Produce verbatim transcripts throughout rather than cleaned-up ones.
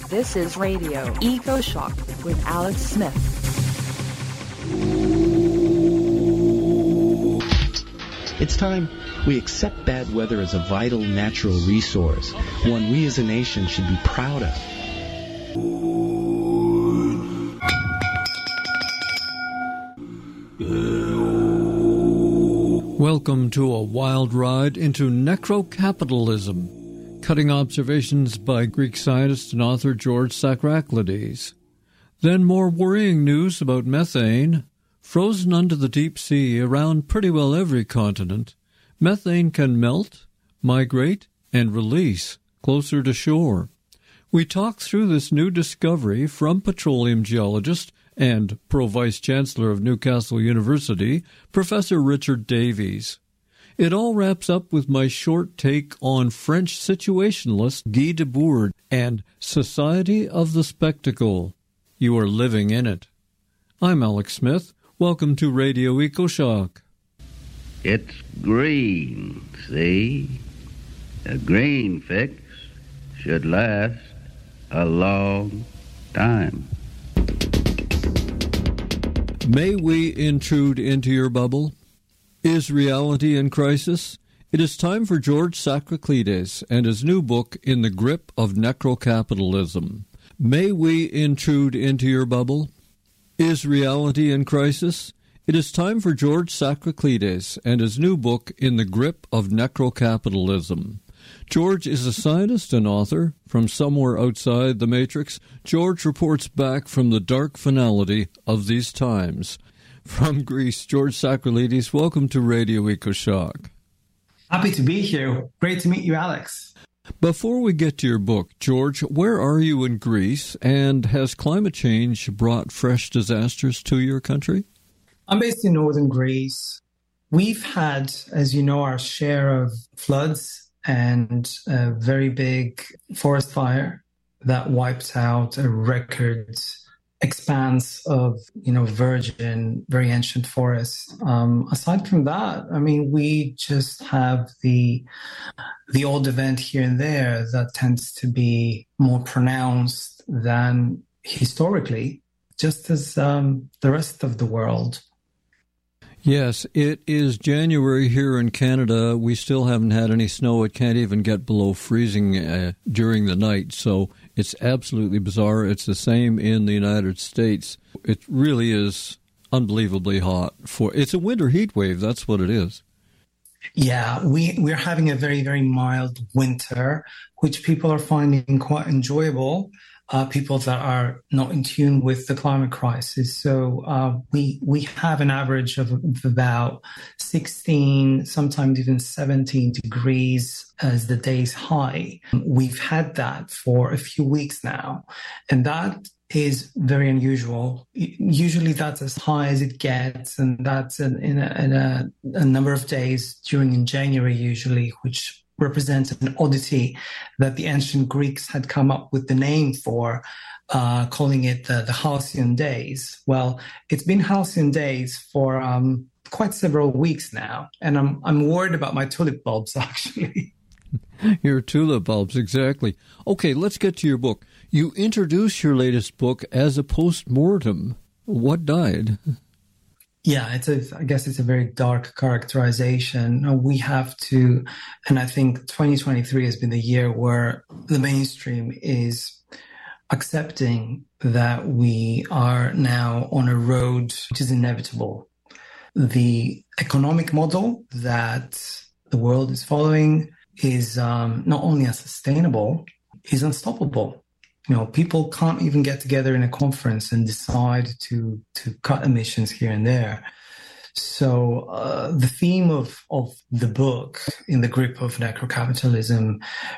This is Radio Eco Shock with Alex Smith. It's time we accept bad weather as a vital natural resource, one we as a nation should be proud of. Welcome to a wild ride into necrocapitalism, cutting observations by Greek scientist and author George Saccharaclides. Then more worrying news about methane. Frozen under the deep sea around pretty well every continent, methane can melt, migrate, and release closer to shore. We talk through this new discovery from petroleum geologist and Pro-Vice-Chancellor of Newcastle University, Professor Richard Davies. It all wraps up with my short take on French situationalist Guy Debord and Society of the Spectacle. You are living in it. I'm Alex Smith. Welcome to Radio EcoShock. It's green, see? A green fix should last a long time. May we intrude into your bubble? Is reality in crisis? It is time for George Saccharaclides and his new book, In the Grip of Necrocapitalism. May we intrude into your bubble? Is reality in crisis? It is time for George Saccharaclides and his new book, In the Grip of Necrocapitalism. George is a scientist and author. From somewhere outside the Matrix, George reports back from the dark finality of these times. From Greece, George Saccharaclides, welcome to Radio EcoShock. Happy to be here. Great to meet you, Alex. Before we get to your book, George, where are you in Greece, and has climate change brought fresh disasters to your country? I'm based in northern Greece. We've had, as you know, our share of floods and a very big forest fire that wiped out a record expanse of, you know, virgin, very ancient forests. Um, aside from that, I mean, we just have the the odd event here and there that tends to be more pronounced than historically, just as um, the rest of the world. Yes, it is January here in Canada. We still haven't had any snow. It can't even get below freezing uh, during the night, so it's absolutely bizarre. It's the same in the United States. It really is unbelievably hot. For It's a winter heat wave, that's what it is. Yeah, we, we're having a very, very mild winter, which people are finding quite enjoyable. Uh, people that are not in tune with the climate crisis. So uh, we we have an average of about sixteen, sometimes even seventeen degrees as the day's high. We've had that for a few weeks now, and that is very unusual. Usually that's as high as it gets, and that's in, in, a, in a, a number of days during in January usually, which represents an oddity that the ancient Greeks had come up with the name for, uh, calling it the, the halcyon days. Well, it's been halcyon days for um, quite several weeks now, and I'm I'm worried about my tulip bulbs, actually. Your tulip bulbs, exactly. Okay, let's get to your book. You introduce your latest book as a post-mortem. What died? Yeah, it's a, I guess it's a very dark characterization. We have to, and I think twenty twenty-three has been the year where the mainstream is accepting that we are now on a road which is inevitable. The economic model that the world is following is um, not only unsustainable, is unstoppable. You know, people can't even get together in a conference and decide to to cut emissions here and there. So uh, the theme of, of the book, In the Grip of Necrocapitalism,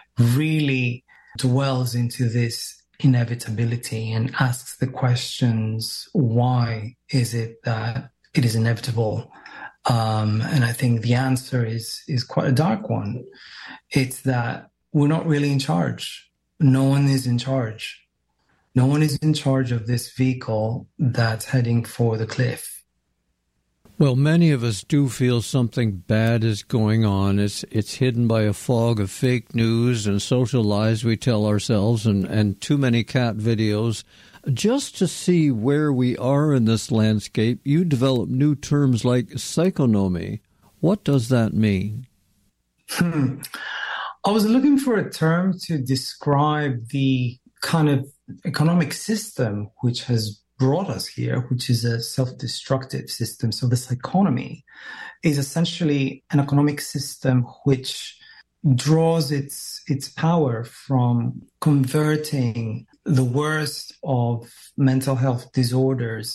really dwells into this inevitability and asks the questions, why is it that it is inevitable? Um, and I think the answer is is quite a dark one. It's that we're not really in charge. No one is in charge. No one is in charge of this vehicle that's heading for the cliff. Well, many of us do feel something bad is going on. It's it's hidden by a fog of fake news and social lies we tell ourselves and, and too many cat videos. Just to see where we are in this landscape, you develop new terms like psychonomy. What does that mean? Hmm. I was looking for a term to describe the kind of economic system which has brought us here, which is a self-destructive system. So the psychonomy is essentially an economic system which draws its its power from converting the worst of mental health disorders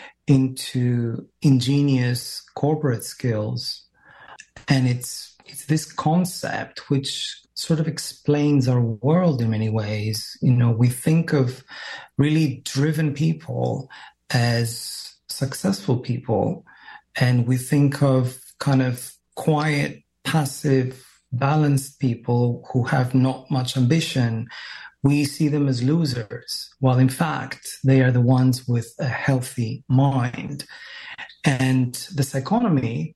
into ingenious corporate skills. And it's it's this concept which sort of explains our world in many ways. You know, we think of really driven people as successful people, and we think of kind of quiet, passive, balanced people who have not much ambition. We see them as losers, while in fact, they are the ones with a healthy mind. And the psychonomy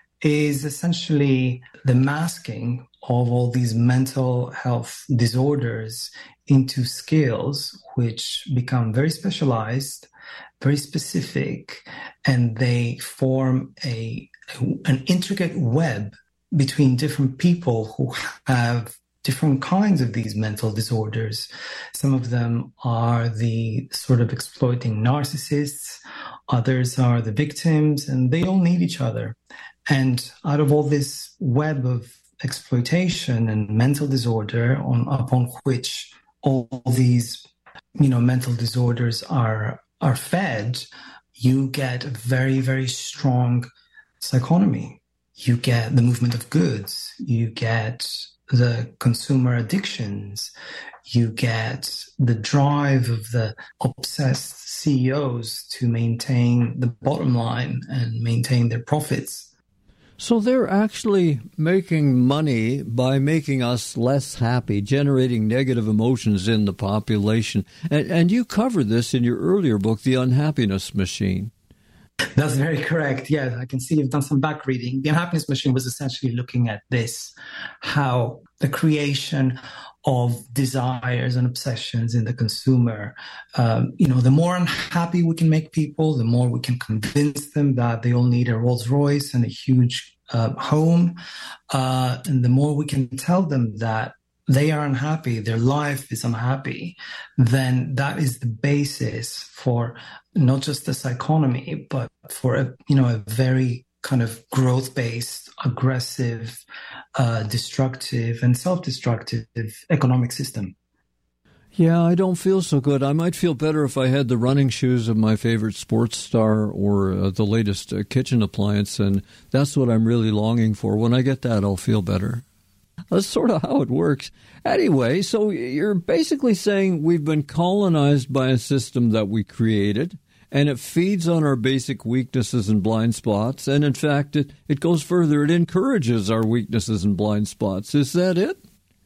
is essentially the masking of all these mental health disorders into skills which become very specialized, very specific, and they form a an intricate web between different people who have different kinds of these mental disorders. Some of them are the sort of exploiting narcissists, others are the victims, and they all need each other. And out of all this web of exploitation and mental disorder on upon which all these, you know, mental disorders are are fed, you get a very, very strong psychonomy. You get the movement of goods, you get the consumer addictions, you get the drive of the obsessed C E Os to maintain the bottom line and maintain their profits. So they're actually making money by making us less happy, generating negative emotions in the population. And, and you covered this in your earlier book, The Unhappiness Machine. That's very correct. Yeah, I can see you've done some back reading. The Unhappiness Machine was essentially looking at this, how the creation of desires and obsessions in the consumer, um, you know, the more unhappy we can make people, the more we can convince them that they all need a Rolls Royce and a huge uh, home. Uh, and the more we can tell them that they are unhappy, their life is unhappy, then that is the basis for not just the psychonomy, but for a, you know, a very kind of growth-based, aggressive, uh, destructive, and self-destructive economic system. Yeah, I don't feel so good. I might feel better if I had the running shoes of my favorite sports star or uh, the latest uh, kitchen appliance, and that's what I'm really longing for. When I get that, I'll feel better. That's sort of how it works. Anyway, so you're basically saying we've been colonized by a system that we created, and it feeds on our basic weaknesses and blind spots. And in fact, it, it goes further. It encourages our weaknesses and blind spots. Is that it?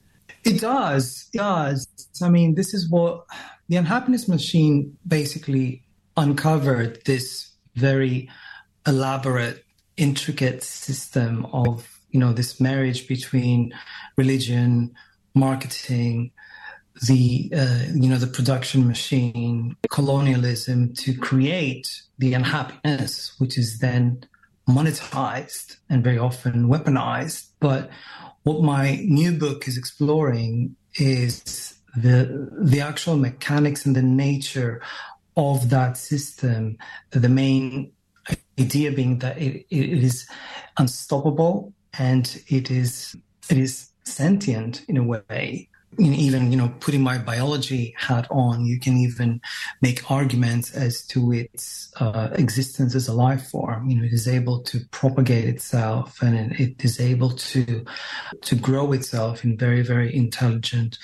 It does. It does. I mean, this is what the Unhappiness Machine basically uncovered, this very elaborate, intricate system of, you know, this marriage between religion, marketing, the, uh, you know, the production machine, colonialism, to create the unhappiness, which is then monetized and very often weaponized. But what my new book is exploring is the the actual mechanics and the nature of that system. The main idea being that it, it is unstoppable and it is it is sentient in a way. Even, you know, putting my biology hat on, you can even make arguments as to its uh, existence as a life form. You know, it is able to propagate itself, and it, it is able to to grow itself in very, very intelligent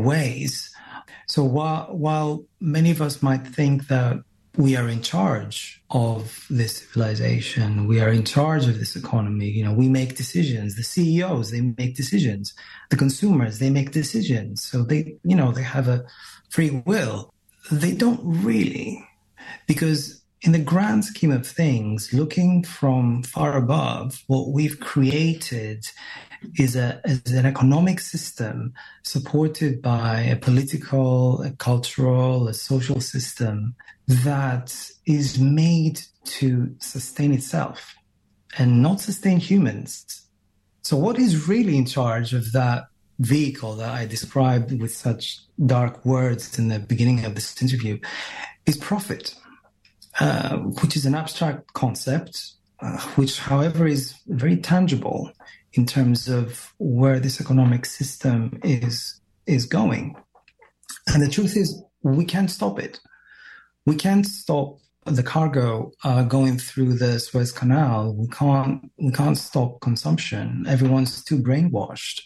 ways. So while while many of us might think that we are in charge of this civilization, we are in charge of this economy, you know, we make decisions. The C E Os, they make decisions. The consumers, they make decisions. So they, you know, they have a free will. They don't really, because in the grand scheme of things, looking from far above, what we've created is, a, is an economic system supported by a political, a cultural, a social system that is made to sustain itself and not sustain humans. So what is really in charge of that vehicle that I described with such dark words in the beginning of this interview is profit, uh, which is an abstract concept, uh, which, however, is very tangible in terms of where this economic system is is going. And the truth is, we can't stop it. We can't stop the cargo uh, going through the Suez Canal. We can't we can't stop consumption. Everyone's too brainwashed.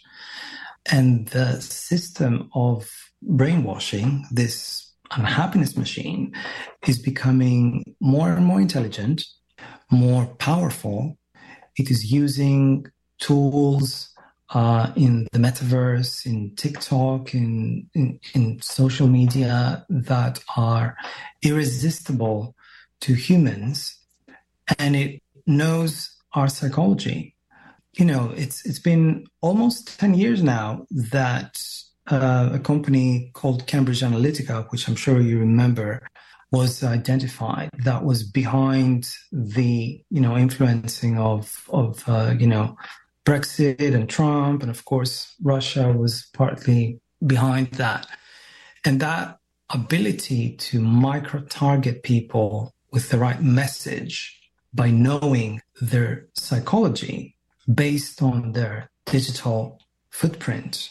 And the system of brainwashing, this unhappiness machine, is becoming more and more intelligent, more powerful. It is using tools uh, in the metaverse, in TikTok, in, in in social media that are irresistible to humans, and it knows our psychology. You know, it's it's been almost ten years now that uh, a company called Cambridge Analytica, which I'm sure you remember, was identified that was behind the, you know, influencing of, of uh, you know, Brexit and Trump. And of course, Russia was partly behind that. And that ability to micro-target people with the right message by knowing their psychology based on their digital footprint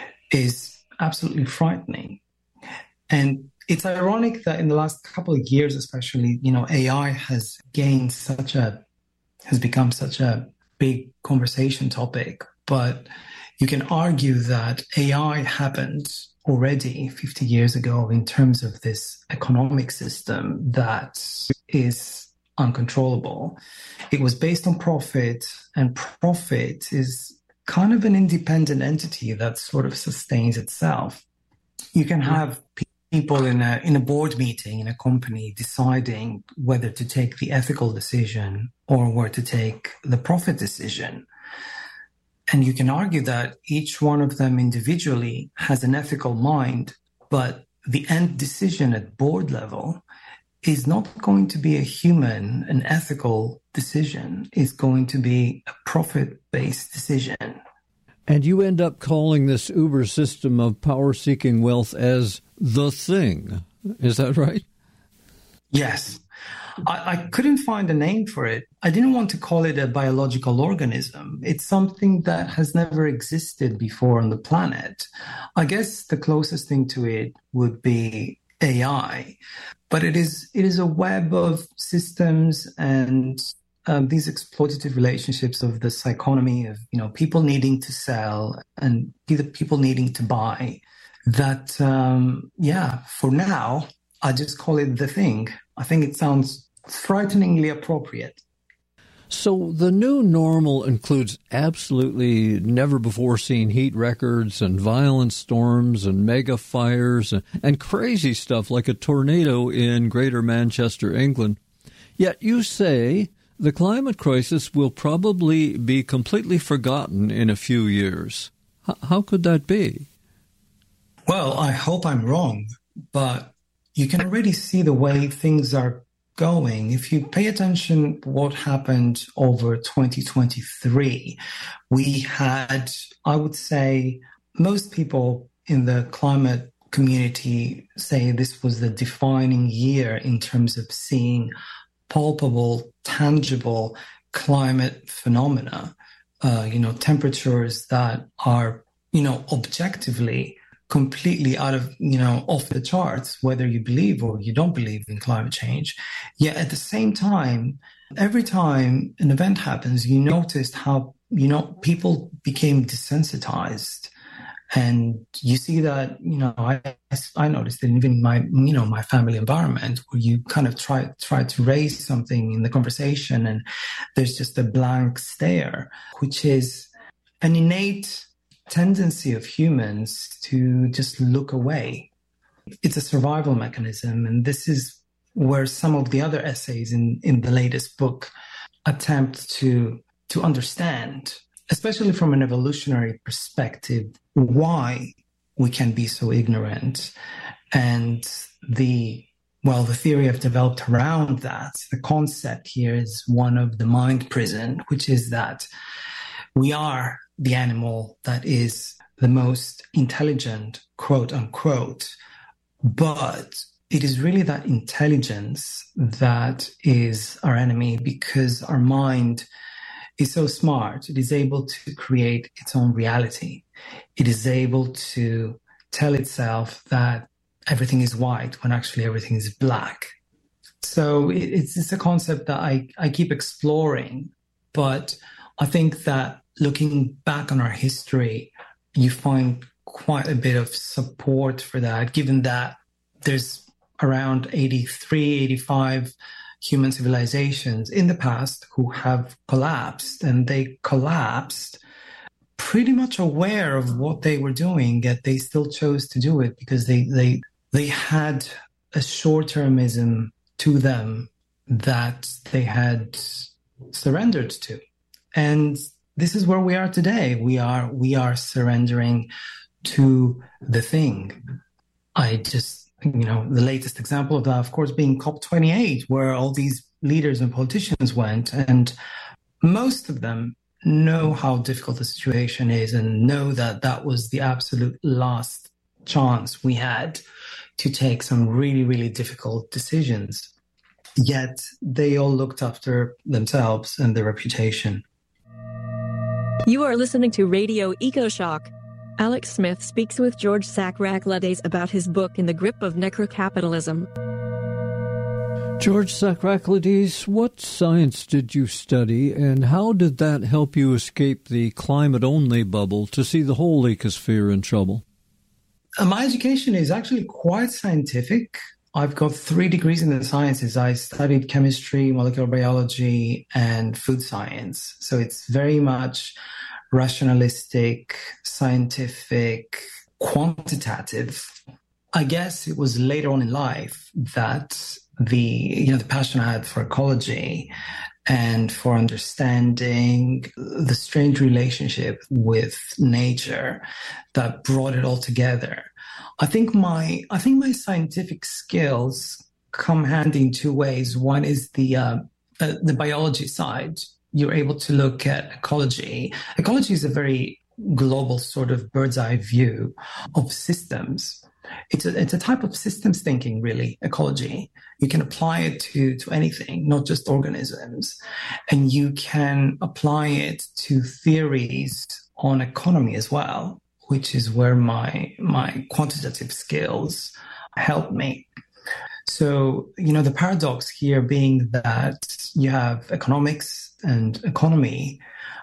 is absolutely frightening. And it's ironic that in the last couple of years, especially, you know, A I has gained such a, has become such a big conversation topic. But you can argue that A I happened already fifty years ago in terms of this economic system that is uncontrollable. It was based on profit, and profit is kind of an independent entity that sort of sustains itself. You can have people in a in a board meeting in a company deciding whether to take the ethical decision or where to take the profit decision. And you can argue that each one of them individually has an ethical mind, but the end decision at board level is not going to be a human, an ethical decision. It's going to be a profit-based decision. And you end up calling this Uber system of power-seeking wealth as the thing. Is that right? Yes. I, I couldn't find a name for it. I didn't want to call it a biological organism. It's something that has never existed before on the planet. I guess the closest thing to it would be A I. But it is it is a web of systems and um, these exploitative relationships of the psychonomy of, you know, people needing to sell and either people needing to buy that, um, yeah, for now, I just call it the thing. I think it sounds frighteningly appropriate. So the new normal includes absolutely never-before-seen heat records and violent storms and mega fires and, and crazy stuff like a tornado in Greater Manchester, England. Yet you say the climate crisis will probably be completely forgotten in a few years. H- how could that be? Well, I hope I'm wrong, but you can already see the way things are going. If you pay attention to what happened over twenty twenty-three, we had, I would say, most people in the climate community say this was the defining year in terms of seeing palpable, tangible climate phenomena, uh, you know, temperatures that are, you know, objectively completely out of, you know, off the charts, whether you believe or you don't believe in climate change. Yet at the same time, every time an event happens, you noticed how, you know, people became desensitized. And you see that, you know, I I noticed that even in my, you know, my family environment, where you kind of try try to raise something in the conversation and there's just a blank stare, which is an innate tendency of humans to just look away. It's a survival mechanism, and this is where some of the other essays in, in the latest book attempt to, to understand, especially from an evolutionary perspective, why we can be so ignorant. And the, well, the theory I've developed around that, the concept here is one of the mind prison, which is that we are the animal that is the most intelligent, quote unquote, but it is really that intelligence that is our enemy, because our mind is so smart. It is able to create its own reality. It is able to tell itself that everything is white when actually everything is black. So it's, it's a concept that I, I keep exploring, but I think that looking back on our history, you find quite a bit of support for that, given that there's around eighty-three, eighty-five human civilizations in the past who have collapsed, and they collapsed pretty much aware of what they were doing, yet they still chose to do it because they they they had a short-termism to them that they had surrendered to. And this is where we are today. We are we are surrendering to the thing. I just, you know, the latest example of that, of course, being COP twenty-eight, where all these leaders and politicians went, and most of them know how difficult the situation is and know that that was the absolute last chance we had to take some really, really difficult decisions. Yet they all looked after themselves and their reputation. You are listening to Radio EcoShock. Alex Smith speaks with George Sakhrakladze about his book In the Grip of Necrocapitalism. George Sakhrakladze, what science did you study, and how did that help you escape the climate-only bubble to see the whole ecosphere in trouble? Uh, my education is actually quite scientific. I've got three degrees in the sciences. I studied chemistry, molecular biology, and food science. So it's very much rationalistic, scientific, quantitative. I guess it was later on in life that the, you know, the passion I had for ecology and for understanding the strange relationship with nature that brought it all together. I think my I think my scientific skills come handy in two ways. One is the uh, uh, the biology side. You're able to look at ecology. Ecology is a very global sort of bird's eye view of systems. It's a, it's a type of systems thinking, really, ecology. You can apply it to, to anything, not just organisms. And you can apply it to theories on economy as well, which is where my my quantitative skills help me. So, you know, the paradox here being that you have economics and economy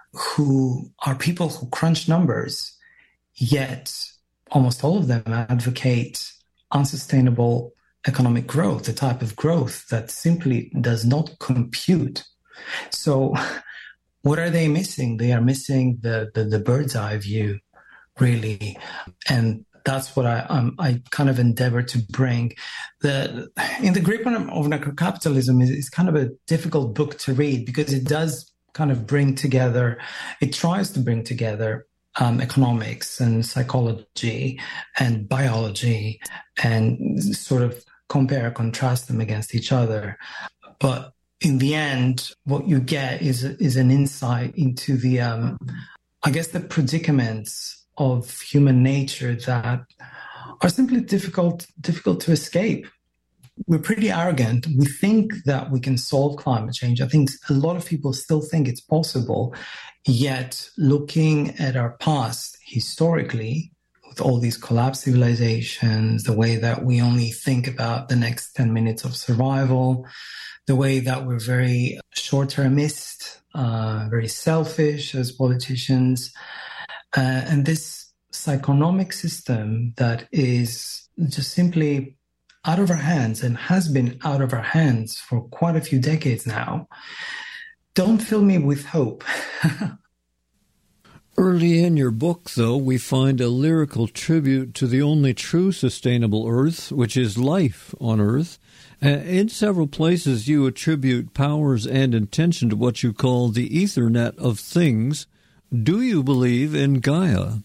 who are people who crunch numbers, yet almost all of them advocate unsustainable economic growth, the type of growth that simply does not compute. So what are they missing? They are missing the, the, the bird's eye view, really. And that's what I um, I kind of endeavor to bring. The In the Grip of Necrocapitalism is, is kind of a difficult book to read because it does kind of bring together, it tries to bring together um, economics and psychology and biology and sort of compare, contrast them against each other. But in the end, what you get is is an insight into the, um, I guess, the predicaments of human nature that are simply difficult difficult to escape. We're pretty arrogant. We think that we can solve climate change. I think a lot of people still think it's possible. Yet, looking at our past historically, with all these collapsed civilizations, the way that we only think about the next ten minutes of survival, the way that we're very short-termist, uh, very selfish as politicians, uh, and this psychonomic system that is just simply out of our hands and has been out of our hands for quite a few decades now, don't fill me with hope. Early in your book, though, we find a lyrical tribute to the only true sustainable Earth, which is life on Earth. Uh, in several places, you attribute powers and intention to what you call the Ethernet of things. Do you believe in Gaia?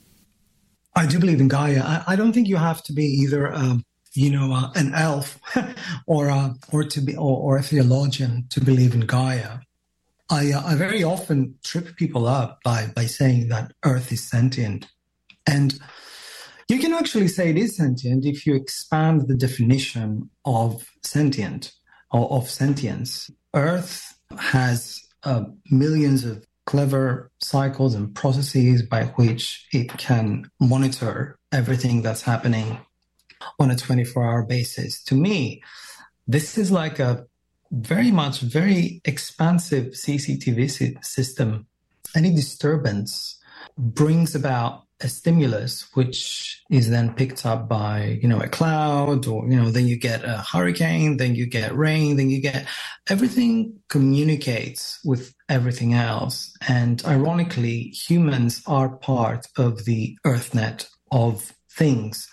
I do believe in Gaia. I, I don't think you have to be either, um, you know, uh, an elf or uh, or to be or, or a theologian to believe in Gaia. I, uh, I very often trip people up by, by saying that Earth is sentient. And you can actually say it is sentient if you expand the definition of sentient, or of sentience. Earth has uh, millions of clever cycles and processes by which it can monitor everything that's happening on a twenty-four hour basis. To me, this is like a very much, very expansive C C T V system. Any disturbance brings about a stimulus, which is then picked up by, you know, a cloud, or, you know, then you get a hurricane, then you get rain, then you get, everything communicates with everything else. And ironically, humans are part of the EarthNet of things.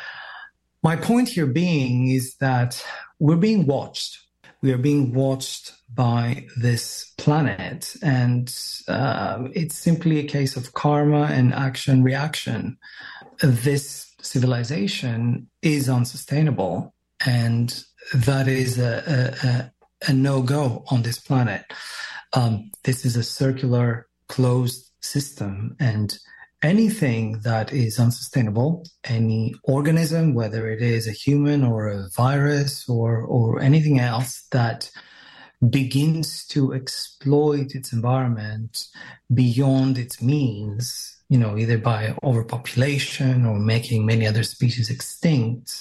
My point here being is that we're being watched. We are being watched by this planet, and uh, it's simply a case of karma and action reaction. This civilization is unsustainable, and that is a, a, a no-go on this planet. Um, this is a circular, closed system, and anything that is unsustainable, any organism, whether it is a human or a virus or or anything else that begins to exploit its environment beyond its means, you know, either by overpopulation or making many other species extinct,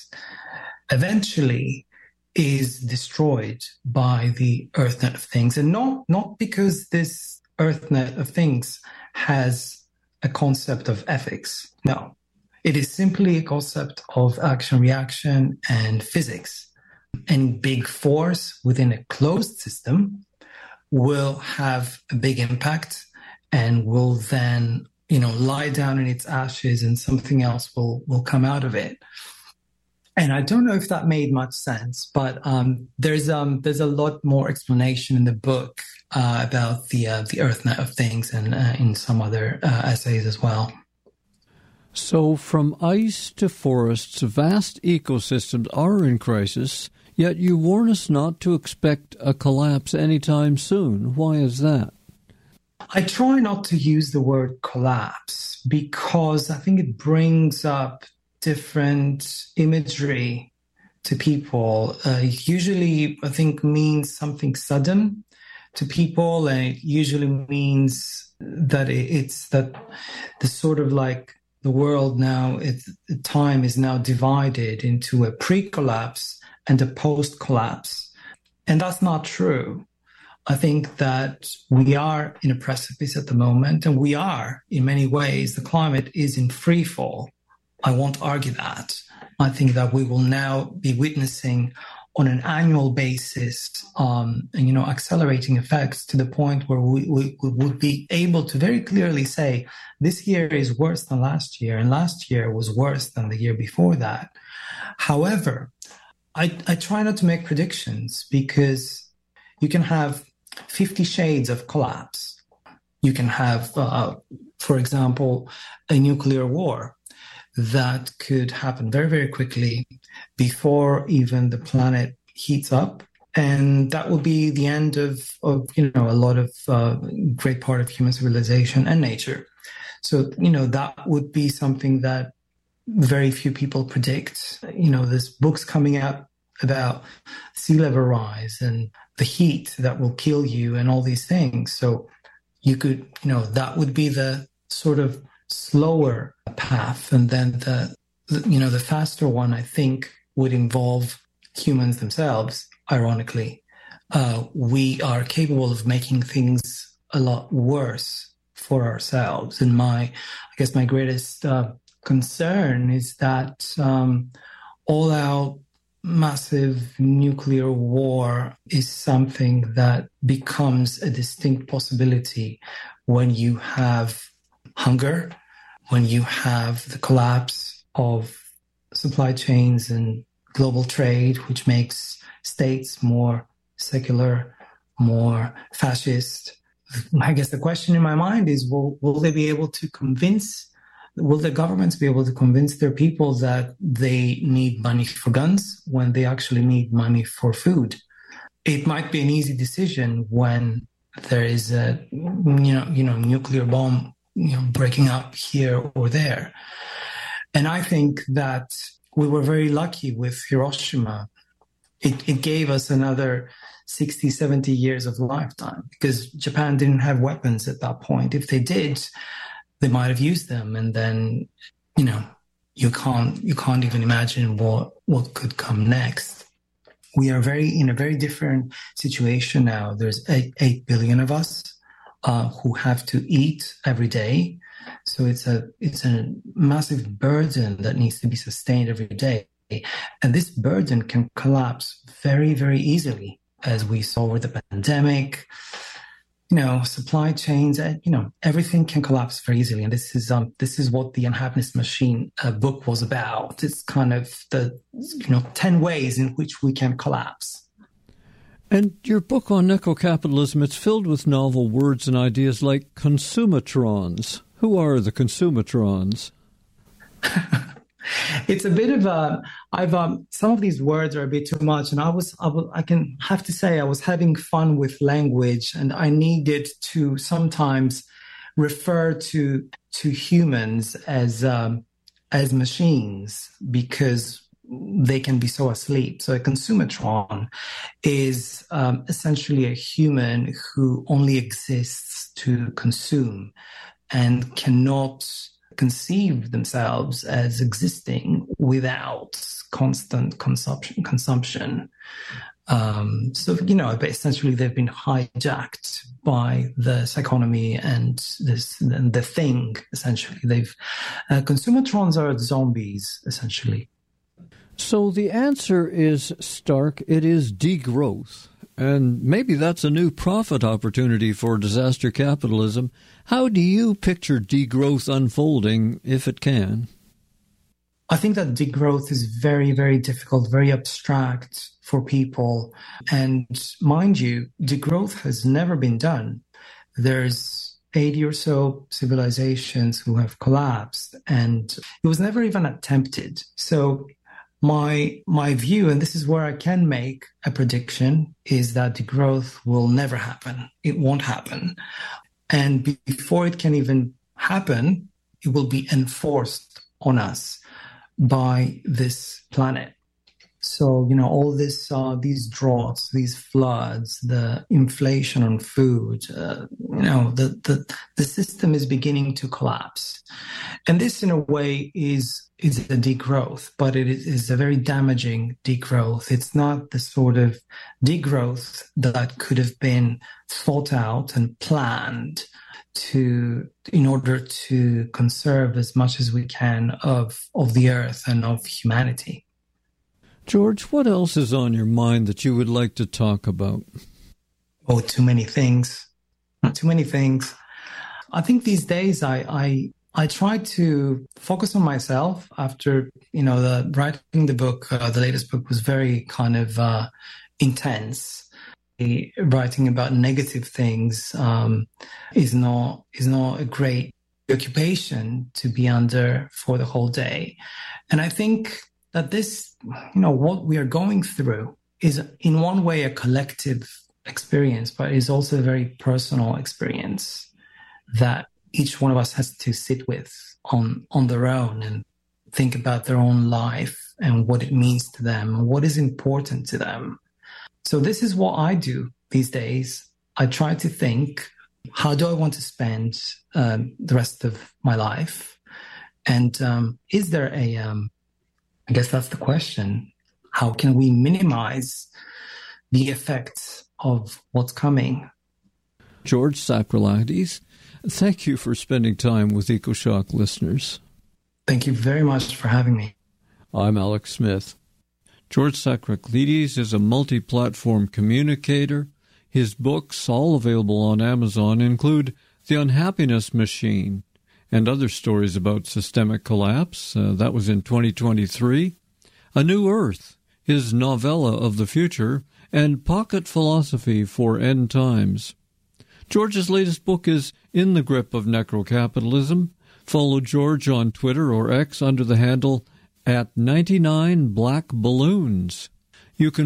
eventually is destroyed by the EarthNet of things. And not, not because this EarthNet of things has a concept of ethics. No, it is simply a concept of action, reaction, and physics. Any big force within a closed system will have a big impact and will then, you know, lie down in its ashes, and something else will, will come out of it. And I don't know if that made much sense, but um, there's um, there's a lot more explanation in the book uh, about the uh, the EarthNet of things, and uh, in some other uh, essays as well. So from ice to forests, vast ecosystems are in crisis, yet you warn us not to expect a collapse anytime soon. Why is that? I try not to use the word collapse because I think it brings up different imagery to people. Uh, usually, I think, means something sudden to people, and it usually means that it's that the sort of like the world now, it's, time is now divided into a pre-collapse and a post-collapse. And that's not true. I think that we are in a precipice at the moment, and we are, in many ways, the climate is in free fall. I won't argue that. I think that we will now be witnessing on an annual basis, um, and, you know, accelerating effects to the point where we, we, we would be able to very clearly say this year is worse than last year, and last year was worse than the year before that. However, I, I try not to make predictions, because you can have fifty shades of collapse. You can have, uh, for example, a nuclear war that could happen very, very quickly before even the planet heats up. And that will be the end of, of you know, a lot of uh, great part of human civilization and nature. So, you know, that would be something that very few people predict. You know, there's books coming out about sea level rise and the heat that will kill you and all these things. So you could, you know, that would be the sort of slower path. And then the, the, you know, the faster one, I think, would involve humans themselves, ironically. Uh, we are capable of making things a lot worse for ourselves. And my, I guess my greatest uh, concern is that um, all out massive nuclear war is something that becomes a distinct possibility when you have hunger, when you have the collapse of supply chains and global trade, which makes states more secular, more fascist. I guess the question in my mind is, will, will they be able to convince, will the governments be able to convince their people that they need money for guns when they actually need money for food? It might be an easy decision when there is a, you know, you know, nuclear bomb, you know, breaking up here or there. And I think that we were very lucky with Hiroshima. It, it gave us another sixty, seventy years of lifetime, because Japan didn't have weapons at that point. If they did, they might have used them. And then, you know, you can't, you can't even imagine what, what could come next. We are very in a very different situation now. There's eight, eight billion of us uh, who have to eat every day. So it's a it's a massive burden that needs to be sustained every day. And this burden can collapse very, very easily, as we saw with the pandemic. You know, supply chains, you know, everything can collapse very easily. And this is um this is what the Unhappiness Machine uh, book was about. It's kind of the, you know, ten ways in which we can collapse. And your book on necrocapitalism, it's filled with novel words and ideas like consumatrons. Who are the consumatrons? It's a bit of a, I've, um, some of these words are a bit too much. And I was, I, was, I can have to say I was having fun with language, and I needed to sometimes refer to, to humans as, um, as machines, because they can be so asleep. So a consumatron is um, essentially a human who only exists to consume and cannot conceive themselves as existing without constant consumption. consumption. Um, so, you know, essentially they've been hijacked by this economy and this and the thing, essentially. They've uh, consumatrons are zombies, essentially. So the answer is stark. It is degrowth. And maybe that's a new profit opportunity for disaster capitalism. How do you picture degrowth unfolding, if it can? I think that degrowth is very, very difficult, very abstract for people. And mind you, degrowth has never been done. There's eighty or so civilizations who have collapsed, and it was never even attempted. So My my view, and this is where I can make a prediction, is that degrowth will never happen. It won't happen. And before it can even happen, it will be enforced on us by this planet. So, you know, all this, uh, these droughts, these floods, the inflation on food, uh, you know, the, the, the system is beginning to collapse. And this, in a way, is is a degrowth, but it is a very damaging degrowth. It's not the sort of degrowth that could have been thought out and planned to, in order to conserve as much as we can of, of the earth and of humanity. George, what else is on your mind that you would like to talk about? Oh, too many things. Too many things. I think these days I, I I try to focus on myself after, you know, the writing the book. Uh, the latest book was very kind of uh, intense. The, writing about negative things um, is not is not a great occupation to be under for the whole day. And I think that this, you know, what we are going through is in one way a collective experience, but is also a very personal experience that each one of us has to sit with on, on their own and think about their own life and what it means to them and what is important to them. So this is what I do these days. I try to think, how do I want to spend um, the rest of my life? And um, is there a, um, I guess that's the question, how can we minimize the effects of what's coming? George Sakralidis, thank you for spending time with EcoShock listeners. Thank you very much for having me. I'm Alex Smith. George Sakralidis is a multi-platform communicator. His books, all available on Amazon, include The Unhappiness Machine and other stories about systemic collapse. Uh, that was in twenty twenty-three. A New Earth, his novella of the future, and Pocket Philosophy for End Times. George's latest book is In the Grip of Necrocapitalism. Follow George on Twitter or X under the handle at ninety-nine Black Balloons. You can